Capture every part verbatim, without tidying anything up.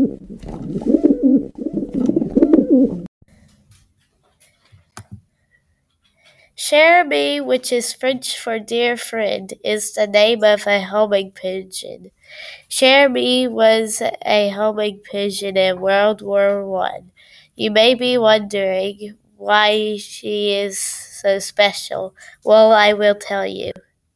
Cher ami, which is French for dear friend, is the name of a homing pigeon. Cher ami was a homing pigeon in World War One. You may be wondering why she is so special. Well, I will tell you.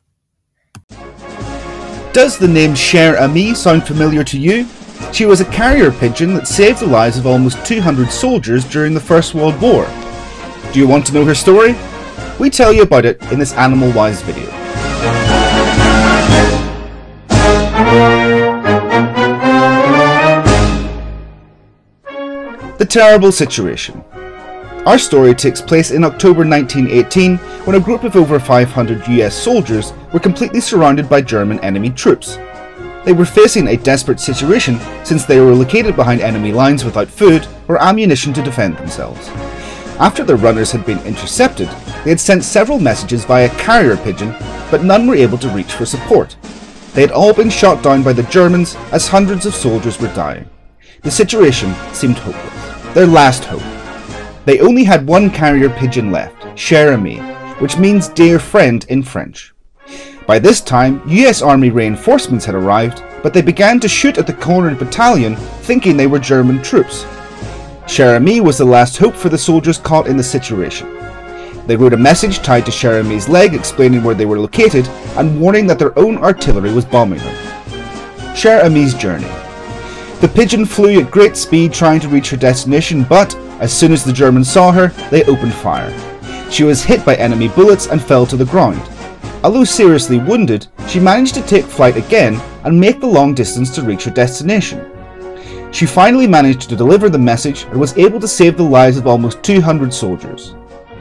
Does the name Cher ami sound familiar to you? She was a carrier pigeon that saved the lives of almost two hundred soldiers during the First World War. Do you want to know her story? We tell you about it in this Animal Wise video. The terrible situation. Our story takes place in October nineteen eighteen, when a group of over five hundred U S soldiers were completely surrounded by German enemy troops. They were facing a desperate situation since they were located behind enemy lines without food or ammunition to defend themselves. After their runners had been intercepted, they had sent several messages via carrier pigeon, but none were able to reach for support. They had all been shot down by the Germans as hundreds of soldiers were dying. The situation seemed hopeless. Their last hope. They only had one carrier pigeon left, Cher ami, which means dear friend in French. By this time, U S Army reinforcements had arrived, but they began to shoot at the cornered battalion, thinking they were German troops. Cher ami was the last hope for the soldiers caught in the situation. They wrote a message tied to Cher ami's leg explaining where they were located and warning that their own artillery was bombing them. Cher ami's journey. The pigeon flew at great speed trying to reach her destination, but as soon as the Germans saw her, they opened fire. She was hit by enemy bullets and fell to the ground. Although seriously wounded, she managed to take flight again and make the long distance to reach her destination. She finally managed to deliver the message and was able to save the lives of almost two hundred soldiers.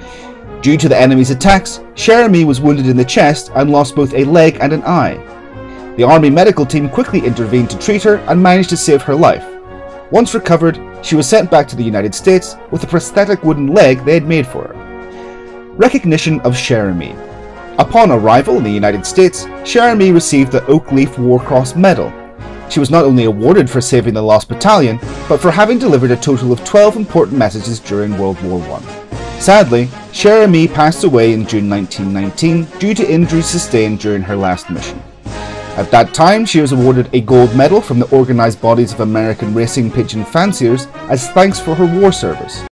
Due to the enemy's attacks, Cher ami was wounded in the chest and lost both a leg and an eye. The army medical team quickly intervened to treat her and managed to save her life. Once recovered, she was sent back to the United States with a prosthetic wooden leg they had made for her. Recognition of Cher ami. Upon arrival in the United States, Cher ami received the Oak Leaf War Cross Medal. She was not only awarded for saving the lost battalion, but for having delivered a total of twelve important messages during World War One. Sadly, Cher ami passed away in June nineteen nineteen due to injuries sustained during her last mission. At that time, she was awarded a gold medal from the organized bodies of American racing pigeon fanciers as thanks for her war service.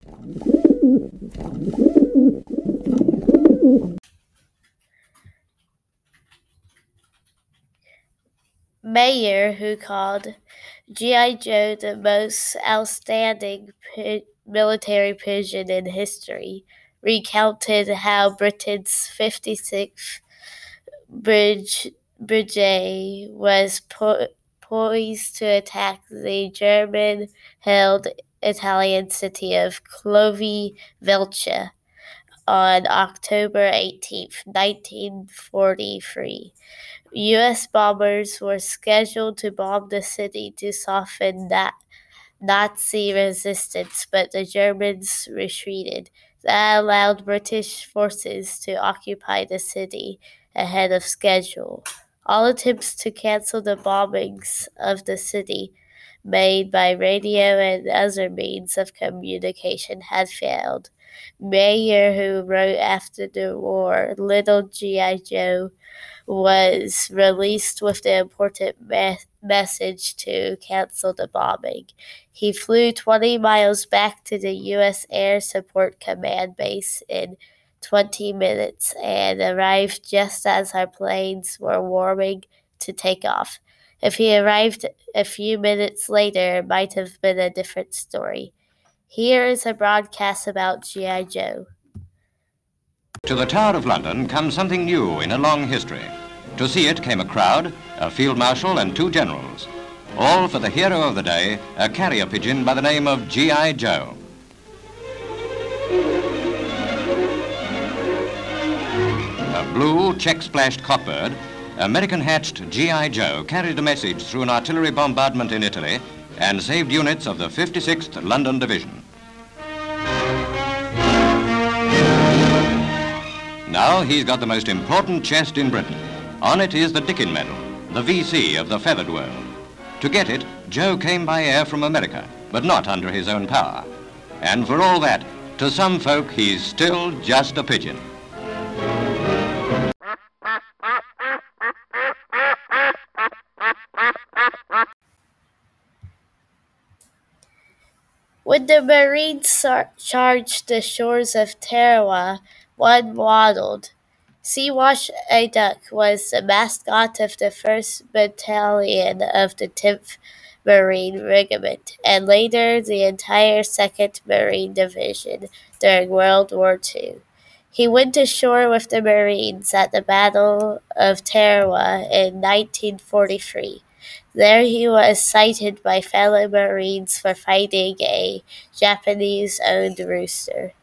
Mayer, who called G I Joe the most outstanding pi- military pigeon in history, recounted how Britain's fifty-sixth Bridge, Brigade was po- poised to attack the German-held Italian city of Clovi Velce on October eighteenth, nineteen forty-three. U S bombers were scheduled to bomb the city to soften that Nazi resistance, but the Germans retreated. That allowed British forces to occupy the city ahead of schedule. All attempts to cancel the bombings of the city made by radio and other means of communication had failed. Mayer, who wrote after the war, Little G I Joe, was released with the important me- message to cancel the bombing. He flew twenty miles back to the U S Air Support Command base in twenty minutes and arrived just as our planes were warming to take off. If he arrived a few minutes later, it might have been a different story. Here is a broadcast about G I Joe. To the Tower of London comes something new in a long history. To see it came a crowd, a field marshal and two generals. All for the hero of the day, a carrier pigeon by the name of G I Joe. A blue, check-splashed cockbird, American-hatched G I Joe carried a message through an artillery bombardment in Italy and saved units of the fifty-sixth London Division. Now he's got the most important chest in Britain. On it is the Dickin Medal, the V C of the feathered world. To get it, Joe came by air from America, but not under his own power. And for all that, to some folk, he's still just a pigeon. When the Marines charged the shores of Tarawa, one waddled. Sea-Wash a Duck was the mascot of the first Battalion of the tenth Marine Regiment, and later the entire second Marine Division during World War Two. He went ashore with the Marines at the Battle of Tarawa in nineteen forty-three. There he was cited by fellow Marines for fighting a Japanese-owned rooster.